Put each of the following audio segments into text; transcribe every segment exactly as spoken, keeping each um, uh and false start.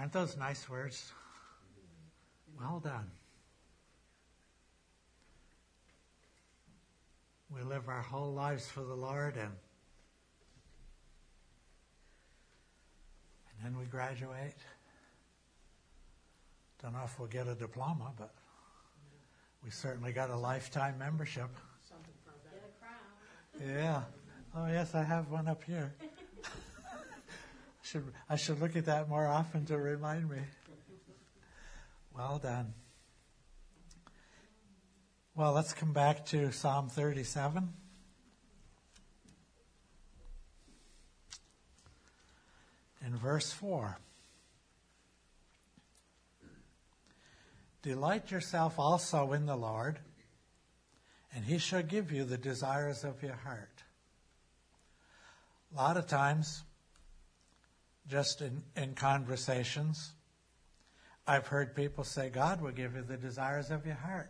Aren't those nice words? Well done. We live our whole lives for the Lord, and and then we graduate. Don't know if we'll get a diploma, but we certainly got a lifetime membership. Something for that. Get a crown. Yeah. Oh, yes, I have one up here. I should I should look at that more often to remind me. Well done. Well, let's come back to Psalm thirty-seven. In verse four. Delight yourself also in the Lord, and he shall give you the desires of your heart. A lot of times, just in, in conversations, I've heard people say, God will give you the desires of your heart.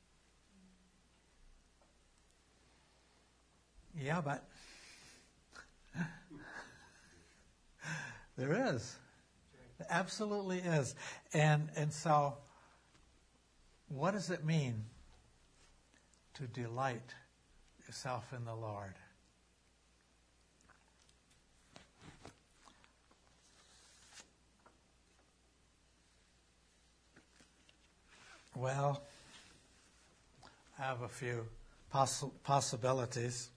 Yeah, but there is. There absolutely is. And and so, what does it mean to delight yourself in the Lord? Well, I have a few poss- possibilities.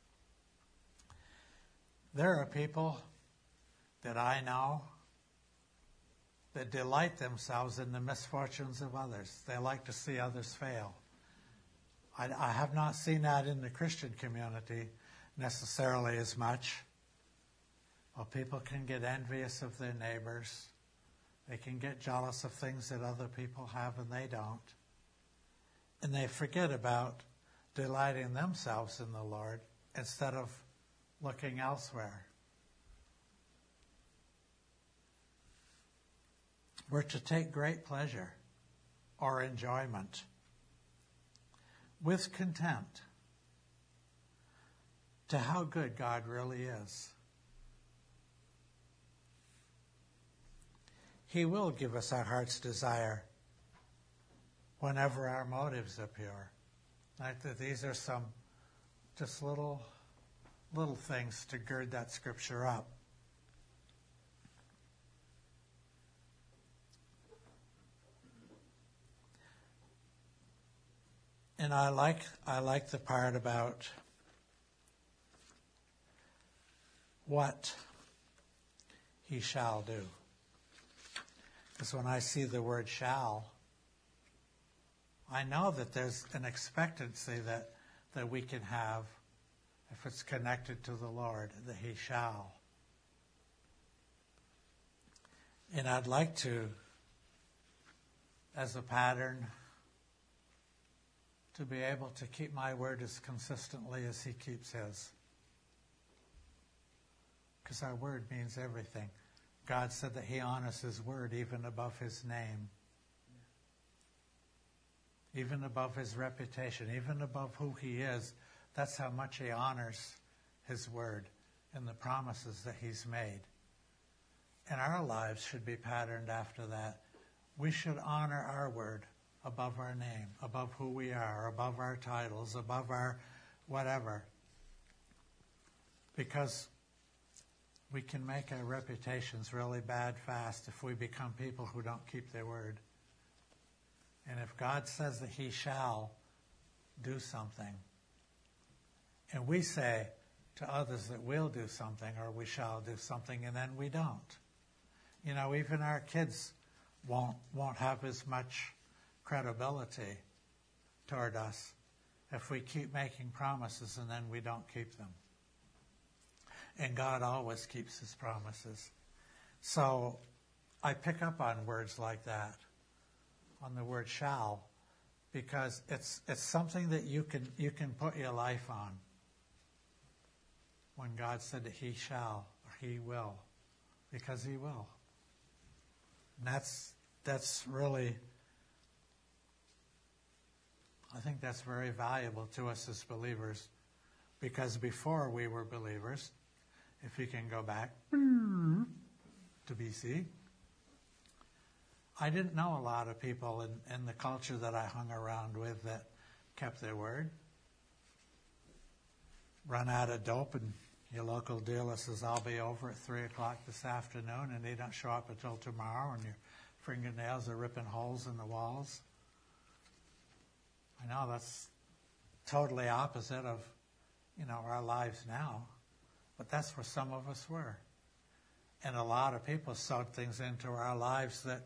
There are people that I know that delight themselves in the misfortunes of others. They like to see others fail. I, I have not seen that in the Christian community necessarily as much. Well, people can get envious of their neighbors. They can get jealous of things that other people have and they don't. And they forget about delighting themselves in the Lord instead of looking elsewhere. We're to take great pleasure or enjoyment with content to how good God really is. He will give us our heart's desire whenever our motives are pure. Like that, these are some just little little things to gird that scripture up. And I like I like the part about what he shall do. Because when I see the word shall, I know that there's an expectancy that, that we can have if it's connected to the Lord, that he shall. And I'd like to, as a pattern, to be able to keep my word as consistently as he keeps his. Because our word means everything. God said that he honors his word even above his name. Even above his reputation, even above who he is. That's how much he honors his word and the promises that he's made. And our lives should be patterned after that. We should honor our word above our name, above who we are, above our titles, above our whatever. Because we can make our reputations really bad fast if we become people who don't keep their word. And if God says that he shall do something, and we say to others that we'll do something or we shall do something, and then we don't. You know, even our kids won't won't have as much credibility toward us if we keep making promises and then we don't keep them. And God always keeps his promises. So I pick up on words like that, on the word shall, because it's it's something that you can you can put your life on. When God said that he shall or he will, because he will. And that's that's really, I think that's very valuable to us as believers, because before we were believers, if you can go back to B C, I didn't know a lot of people in, in the culture that I hung around with that kept their word. Run out of dope and your local dealer says, I'll be over at three o'clock this afternoon, and they don't show up until tomorrow, and your fingernails are ripping holes in the walls. I know that's totally opposite of, you know, our lives now, but that's where some of us were. And a lot of people sowed things into our lives that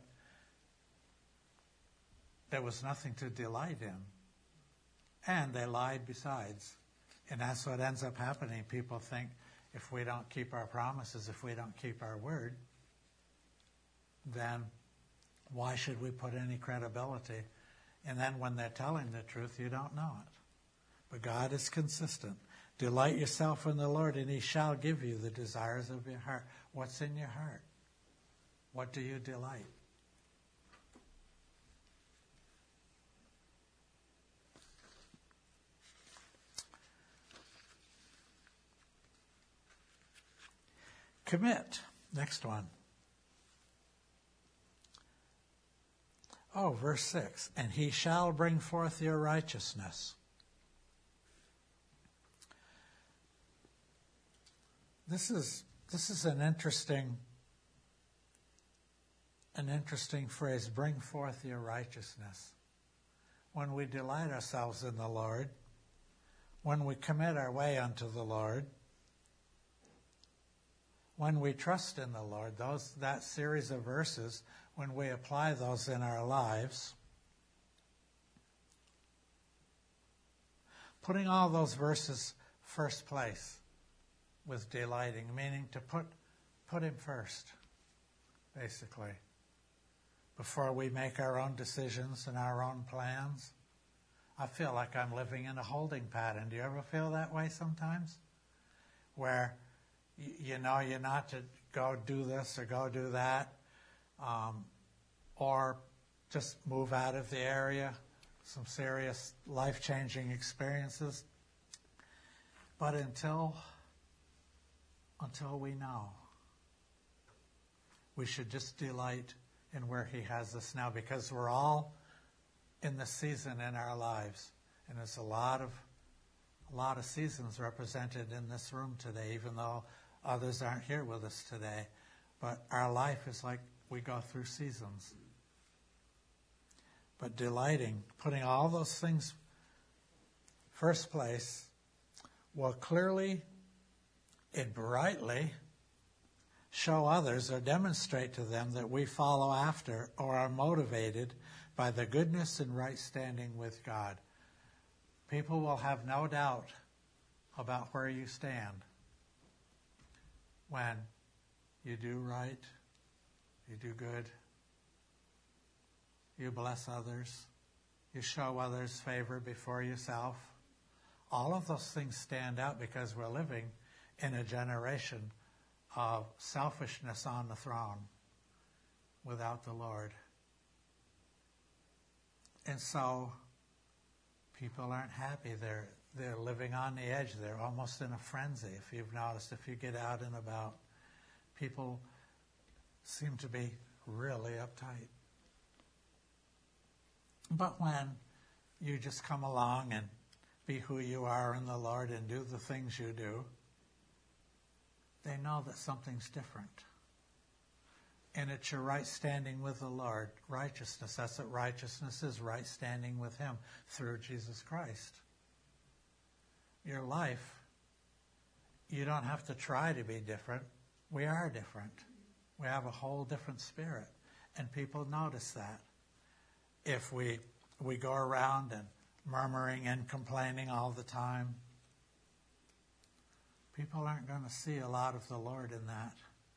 there was nothing to delight in. And they lied besides. And that's what ends up happening. People think if we don't keep our promises, if we don't keep our word, then why should we put any credibility? And then when they're telling the truth, you don't know it. But God is consistent. Delight yourself in the Lord, and He shall give you the desires of your heart. What's in your heart? What do you delight? Commit. Next one. Oh, verse six. And He shall bring forth your righteousness. This is this is an interesting an interesting phrase, bring forth your righteousness. When we delight ourselves in the Lord, when we commit our way unto the Lord, when we trust in the Lord, those that series of verses, when we apply those in our lives, putting all those verses first place with delighting, meaning to put put Him first, basically, before we make our own decisions and our own plans. I feel like I'm living in a holding pattern. Do you ever feel that way sometimes? Where you, you know you're not to go do this or go do that, um, or just move out of the area, some serious life-changing experiences. But until... Until we know, we should just delight in where He has us now, because we're all in the season in our lives, and there's a lot of a lot of seasons represented in this room today, even though others aren't here with us today. But our life is like we go through seasons. But delighting, putting all those things first place, will clearly and brightly show others or demonstrate to them that we follow after or are motivated by the goodness and right standing with God. People will have no doubt about where you stand when you do right, you do good, you bless others, you show others favor before yourself. All of those things stand out because we're living in a generation of selfishness on the throne without the Lord. And so people aren't happy. They're they're living on the edge. They're almost in a frenzy. If you've noticed, if you get out and about, people seem to be really uptight. But when you just come along and be who you are in the Lord and do the things you do, they know that something's different. And it's your right standing with the Lord. Righteousness, that's what righteousness is, right standing with Him through Jesus Christ. Your life, you don't have to try to be different. We are different. We have a whole different spirit. And people notice that. If we we go around and murmuring and complaining all the time, people aren't going to see a lot of the Lord in that.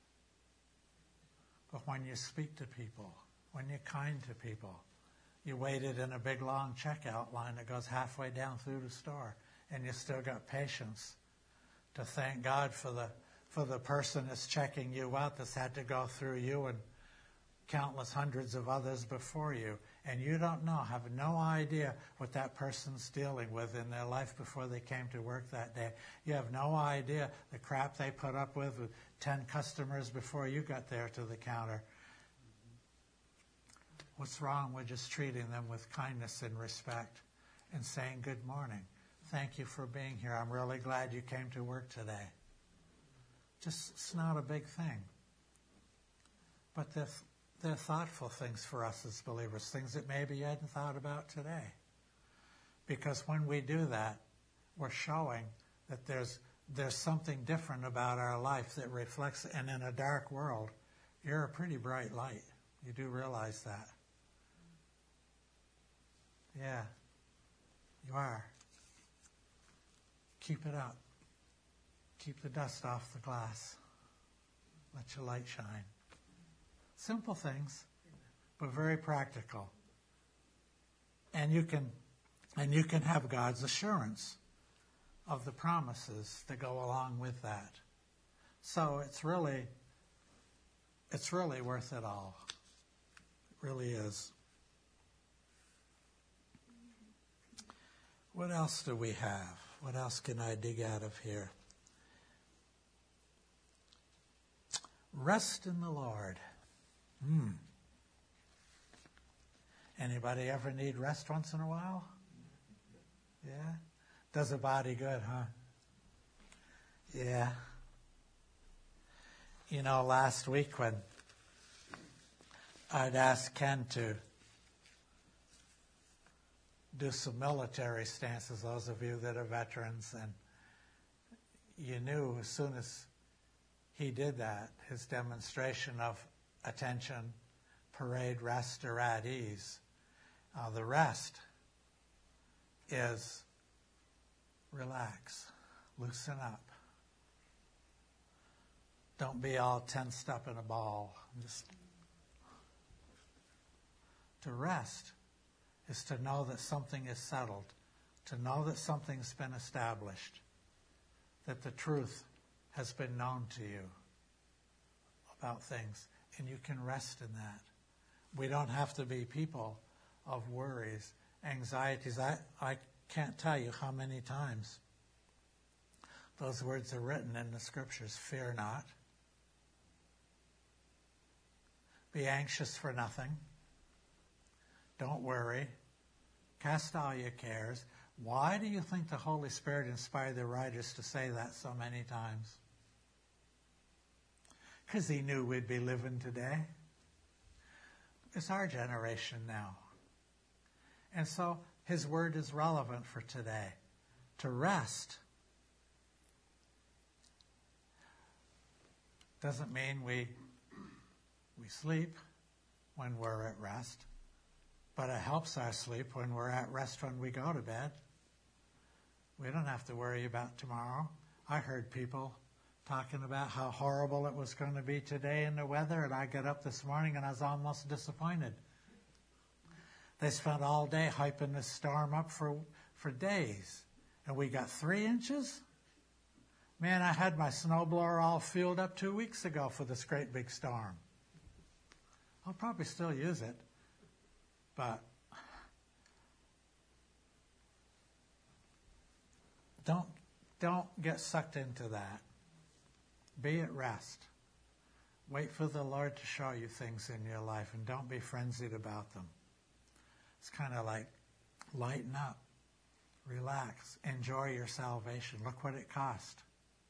But when you speak to people, when you're kind to people, you waited in a big long checkout line that goes halfway down through the store, and you still got patience to thank God for the for the person that's checking you out that's had to go through you and countless hundreds of others before you. And you don't know, have no idea what that person's dealing with in their life before they came to work that day. You have no idea the crap they put up with with ten customers before you got there to the counter. What's wrong with just treating them with kindness and respect and saying good morning? Thank you for being here. I'm really glad you came to work today. Just, it's not a big thing. But they're, they're thoughtful things for us as believers, things that maybe you hadn't thought about today. Because when we do that, we're showing that there's there's something different about our life that reflects, and in a dark world, you're a pretty bright light. You do realize that. Yeah, you are. Keep it up. Keep the dust off the glass. Let your light shine. Simple things, but very practical. And you can, and you can have God's assurance of the promises that go along with that. So it's really, it's really worth it all. It really is. What else do we have? What else can I dig out of here? Rest in the Lord. Hmm. Anybody ever need rest once in a while? Yeah? Does a body good, huh? Yeah. You know, last week when I'd asked Ken to do some military stances, those of you that are veterans, and you knew as soon as he did that, his demonstration of attention, parade, rest, or at ease, uh, the rest is relax, loosen up. Don't be all tensed up in a ball. Just to rest is to know that something is settled, to know that something's been established, that the truth has been known to you about things, and you can rest in that. We don't have to be people of worries, anxieties. I, I can't tell you how many times those words are written in the scriptures. Fear not. Be anxious for nothing. Don't worry. Cast all your cares. Why do you think the Holy Spirit inspired the writers to say that so many times? Because he knew we'd be living today. It's our generation now. And so his word is relevant for today. To rest doesn't mean we we sleep when we're at rest, but it helps our sleep when we're at rest when we go to bed. We don't have to worry about tomorrow. I heard people talking about how horrible it was going to be today in the weather, and I got up this morning and I was almost disappointed. They spent all day hyping this storm up for, for days, and we got three inches? Man, I had my snowblower all filled up two weeks ago for this great big storm. I'll probably still use it, but don't, don't get sucked into that. Be at rest. Wait for the Lord to show you things in your life, and don't be frenzied about them. It's kind of like lighten up, relax, enjoy your salvation. Look what it cost.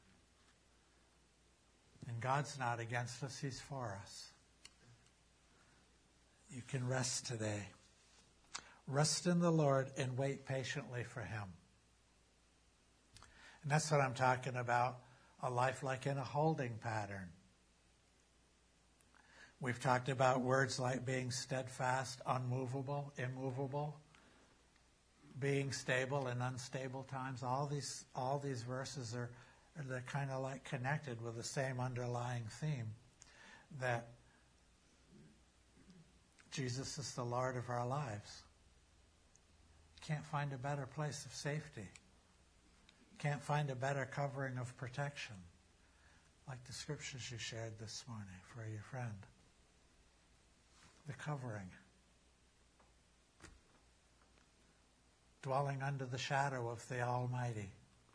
And God's not against us, he's for us. You can rest today. Rest in the Lord and wait patiently for him. And that's what I'm talking about, a life like in a holding pattern. We've talked about words like being steadfast, unmovable, immovable, being stable in unstable times. All these, all these verses are, are they're kind of like connected with the same underlying theme, that Jesus is the Lord of our lives. Can't find a better place of safety. Can't find a better covering of protection, like the scriptures you shared this morning for your friend. The covering. Dwelling under the shadow of the Almighty.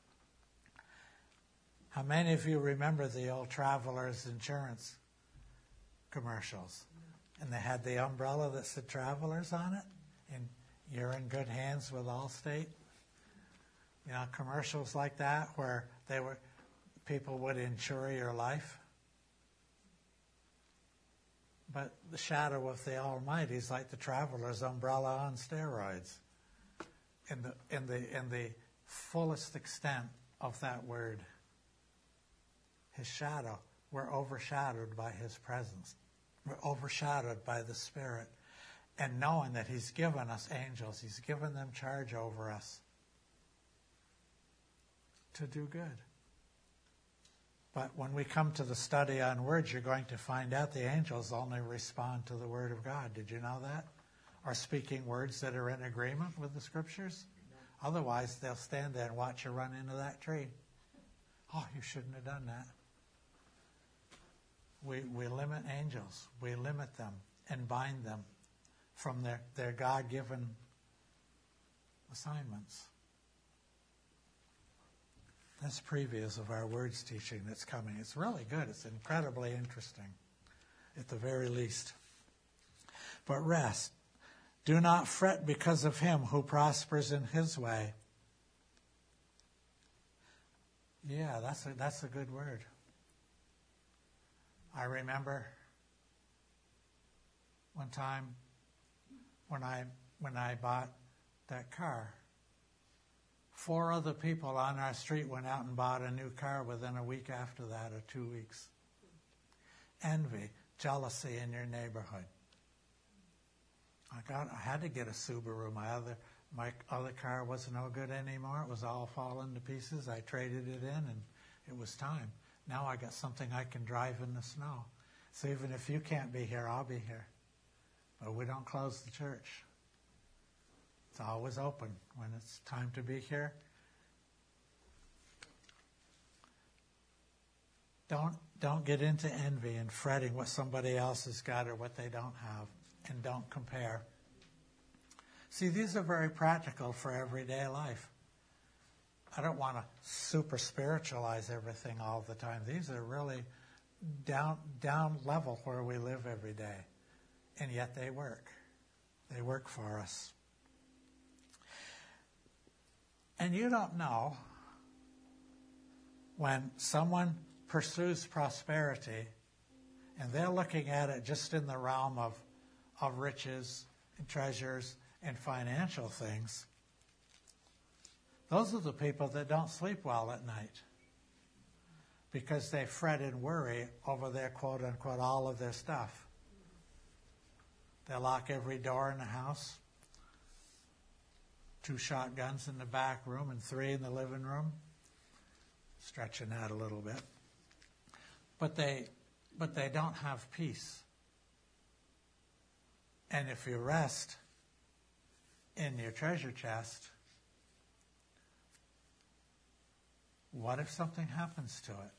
How many of you remember the old Travelers Insurance commercials? and they had the umbrella that said Travelers on it, and you're in good hands with Allstate. You know, commercials like that where they were, people would insure your life. But the shadow of the Almighty is like the Traveler's umbrella on steroids. In the in the in the fullest extent of that word. His shadow. We're overshadowed by His presence. We're overshadowed by the Spirit. And knowing that He's given us angels, He's given them charge over us to do good. But when we come to the study on words, you're going to find out the angels only respond to the Word of God. Did you know that? Or speaking words that are in agreement with the Scriptures? No. Otherwise, they'll stand there and watch you run into that tree. Oh, you shouldn't have done that. We, we limit angels. We limit them and bind them from their, their God-given assignments. That's previews of our words teaching that's coming. It's really good. It's incredibly interesting, at the very least. But rest. Do not fret because of him who prospers in his way. Yeah, that's a, that's a good word. I remember one time when I when I bought that car, four other people on our street went out and bought a new car within a week after that, or two weeks. Envy, jealousy in your neighborhood. I got I had to get a Subaru. My other my other car wasn't no good anymore. It was all falling to pieces. I traded it in, and it was time. Now I got something I can drive in the snow. So even if you can't be here, I'll be here. But we don't close the church. It's always open when it's time to be here. Don't don't get into envy and fretting what somebody else has got or what they don't have, and don't compare. See, these are very practical for everyday life. I don't want to super spiritualize everything all the time. These are really down down level where we live every day. And yet they work. They work for us. And you don't know when someone pursues prosperity and they're looking at it just in the realm of, of riches and treasures and financial things. Those are the people that don't sleep well at night because they fret and worry over their quote-unquote all of their stuff. They lock every door in the house, two shotguns in the back room and three in the living room, stretching out a little bit. But they, but they don't have peace. And if you rest in your treasure chest, what if something happens to it?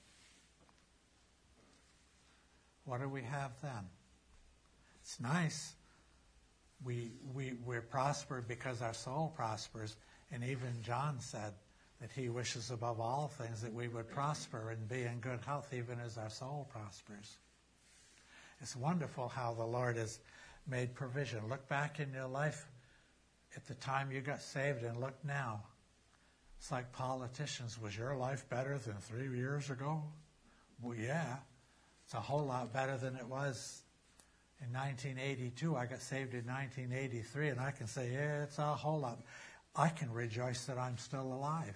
What do we have then? It's nice. We, we, we're prospered because our soul prospers. And even John said that he wishes above all things that we would prosper and be in good health even as our soul prospers. It's wonderful how the Lord has made provision. Look back in your life at the time you got saved and look now. It's like politicians. Was your life better than three years ago? Well, yeah. It's a whole lot better than it was in nineteen eighty-two. I got saved in nineteen eighty-three, and I can say, yeah, it's a whole lot. I can rejoice that I'm still alive.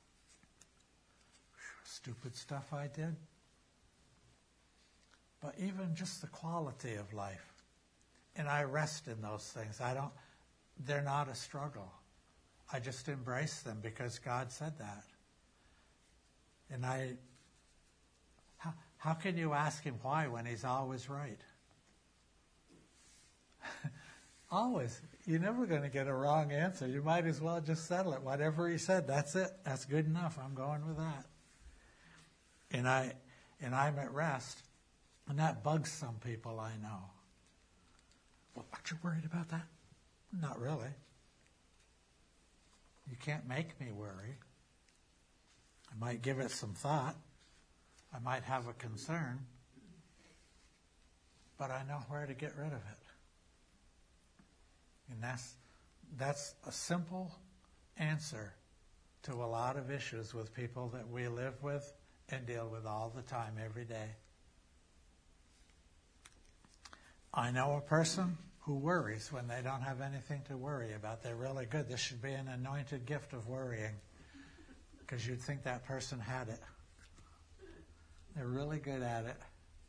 Stupid stuff I did. But even just the quality of life. And I rest in those things. I don't, they're not a struggle. I just embrace them because God said that. And I, how, how can you ask him why when he's always right? Always. You're never going to get a wrong answer. You might as well just settle it. Whatever he said, that's it. That's good enough. I'm going with that. And I, and I'm at rest. And that bugs some people I know. Well, aren't you worried about that? Not really. You can't make me worry. I might give it some thought. I might have a concern. But I know where to get rid of it. And that's, that's a simple answer to a lot of issues with people that we live with and deal with all the time, every day. I know a person who worries when they don't have anything to worry about. They're really good. This should be an anointed gift of worrying, because you'd think that person had it. They're really good at it.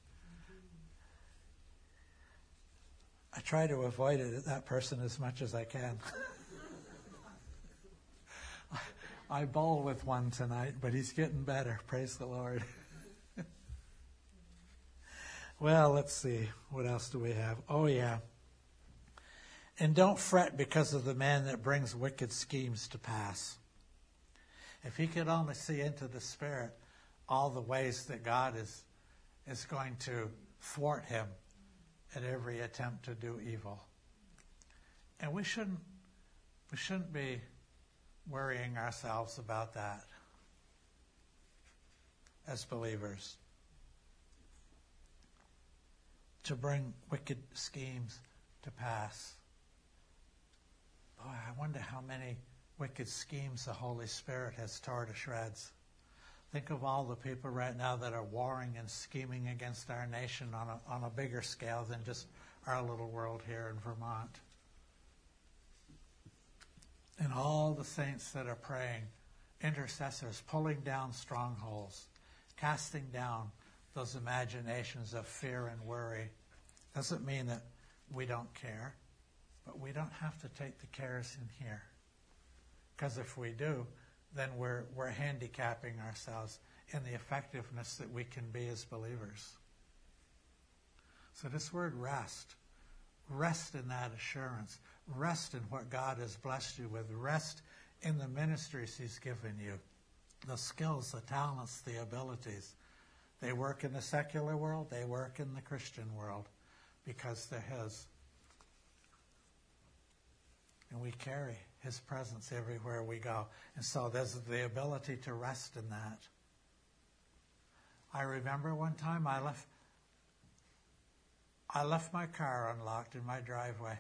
I try to avoid it, that person, as much as I can. I bowl with one tonight, but he's getting better. Praise the Lord. Well, let's see. What else do we have? Oh, yeah. And don't fret because of the man that brings wicked schemes to pass. If he could only see into the Spirit all the ways that God is, is going to thwart him at every attempt to do evil. And we shouldn't, we shouldn't be worrying ourselves about that as believers. To bring wicked schemes to pass. Boy, I wonder how many wicked schemes the Holy Spirit has torn to shreds. Think of all the people right now that are warring and scheming against our nation on a, on a bigger scale than just our little world here in Vermont. And all the saints that are praying, intercessors, pulling down strongholds, casting down those imaginations of fear and worry. Doesn't mean that we don't care, but we don't have to take the cares in here. Because if we do, then we're, we're handicapping ourselves in the effectiveness that we can be as believers. So this word rest, rest in that assurance. Rest in what God has blessed you with. Rest in the ministries he's given you. The skills, the talents, the abilities. They work in the secular world. They work in the Christian world because they're his. And we carry his presence everywhere we go. And so there's the ability to rest in that. I remember one time I left I left my car unlocked in my driveway.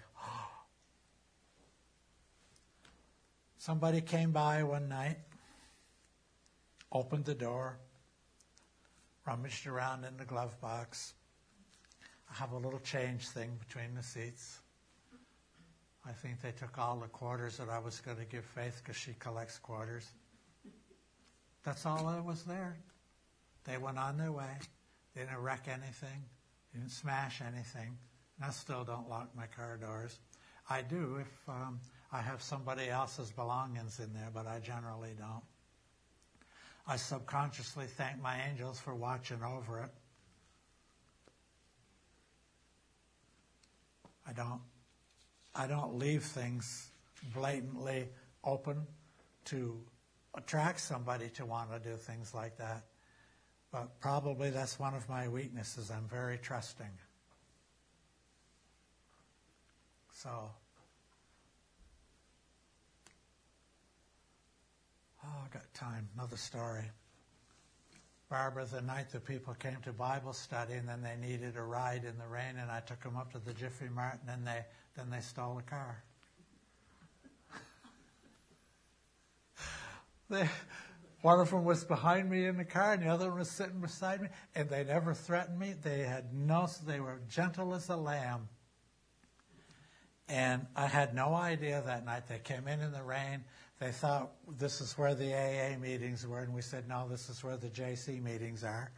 Somebody came by one night, opened the door, rummaged around in the glove box. I have a little change thing between the seats. I think they took all the quarters that I was going to give Faith because she collects quarters. That's all that was there. They went on their way. They didn't wreck anything. Didn't smash anything. And I still don't lock my car doors. I do if um, I have somebody else's belongings in there, but I generally don't. I subconsciously thank my angels for watching over it. I don't I don't leave things blatantly open to attract somebody to want to do things like that. But probably that's one of my weaknesses. I'm very trusting. So, oh, I got time. Another story. Barbara, the night the people came to Bible study and then they needed a ride in the rain, and I took them up to the Jiffy Mart, and then they then they stole a car. they, one of them was behind me in the car, and the other one was sitting beside me, and they never threatened me. They had no, they were gentle as a lamb. And I had no idea that night. They came in in the rain. They thought this is where the A A meetings were, and we said, no, this is where the J C meetings are.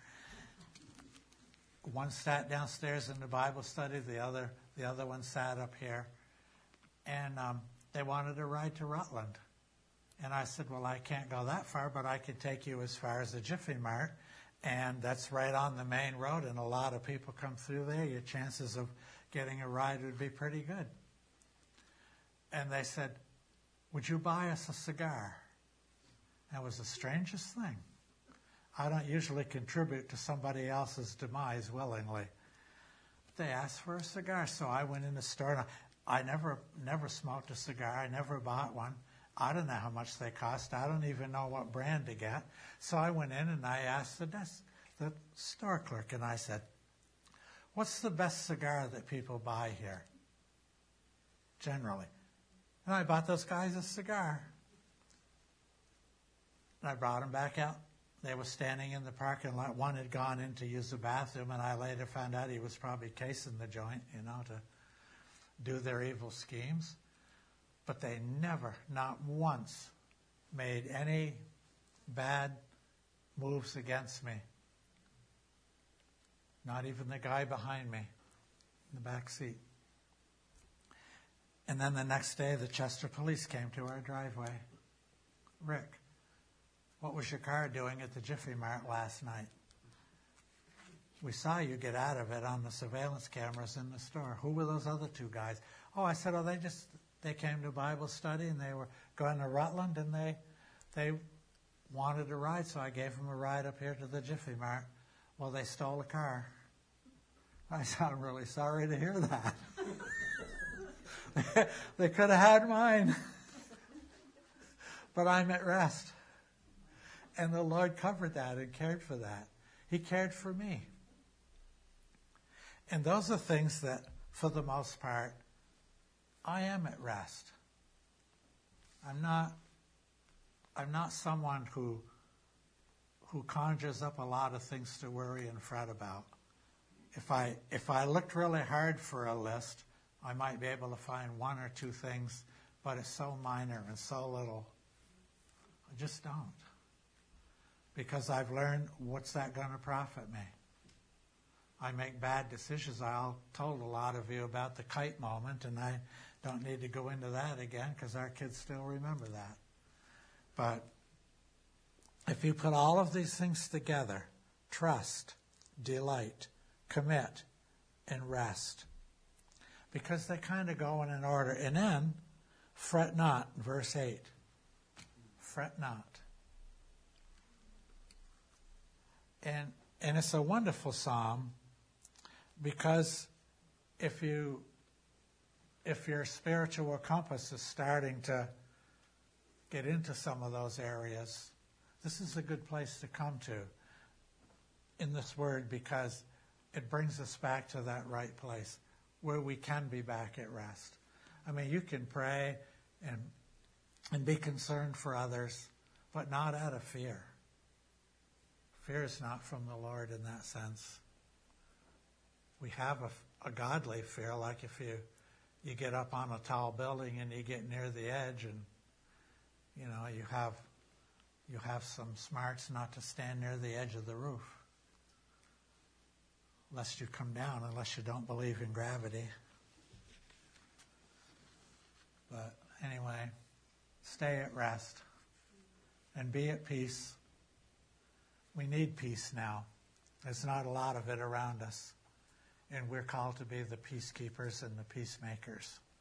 One sat downstairs in the Bible study, the other the other one sat up here. And um, they wanted a ride to Rutland. And I said, well, I can't go that far, but I can take you as far as the Jiffy Mart. And that's right on the main road, and a lot of people come through there. Your chances of getting a ride would be pretty good. And they said, would you buy us a cigar? That was the strangest thing. I don't usually contribute to somebody else's demise willingly. They asked for a cigar, so I went in the store. And I, I never, never smoked a cigar. I never bought one. I don't know how much they cost. I don't even know what brand to get. So I went in and I asked the desk, the store clerk, and I said, what's the best cigar that people buy here? generally. And I bought those guys a cigar. And I brought them back out. They were standing in the parking lot. One had gone in to use the bathroom, and I later found out he was probably casing the joint, you know, to do their evil schemes. But they never, not once, made any bad moves against me. Not even the guy behind me in the back seat. And then the next day, the Chester police came to our driveway. Rick, what was your car doing at the Jiffy Mart last night? We saw you get out of it on the surveillance cameras in the store. Who were those other two guys? Oh, I said, oh, they just, they came to Bible study and they were going to Rutland and they, they wanted a ride, so I gave them a ride up here to the Jiffy Mart. Well, they stole a car. I said, I'm really sorry to hear that. They could have had mine. But I'm at rest. And the Lord covered that and cared for that. He cared for me. And those are things that, for the most part, I am at rest. I'm not, I'm not someone who, who conjures up a lot of things to worry and fret about. If I, if I looked really hard for a list, I might be able to find one or two things, but it's so minor and so little. I just don't. Because I've learned, what's that going to profit me? I make bad decisions. I told a lot of you about the kite moment, and I don't need to go into that again because our kids still remember that. But if you put all of these things together, trust, delight, commit, and rest, because they kind of go in an order. And then, fret not, verse eight. Fret not. And and it's a wonderful psalm because if you if your spiritual compass is starting to get into some of those areas, this is a good place to come to in this word because it brings us back to that right place where we can be back at rest. I mean, you can pray and and be concerned for others, but not out of fear. Fear is not from the Lord in that sense. We have a, a godly fear, like if you you get up on a tall building and you get near the edge, and you know you have you have some smarts not to stand near the edge of the roof, lest you come down, unless you don't believe in gravity. But anyway, stay at rest and be at peace. We need peace now. There's not a lot of it around us. And we're called to be the peacekeepers and the peacemakers.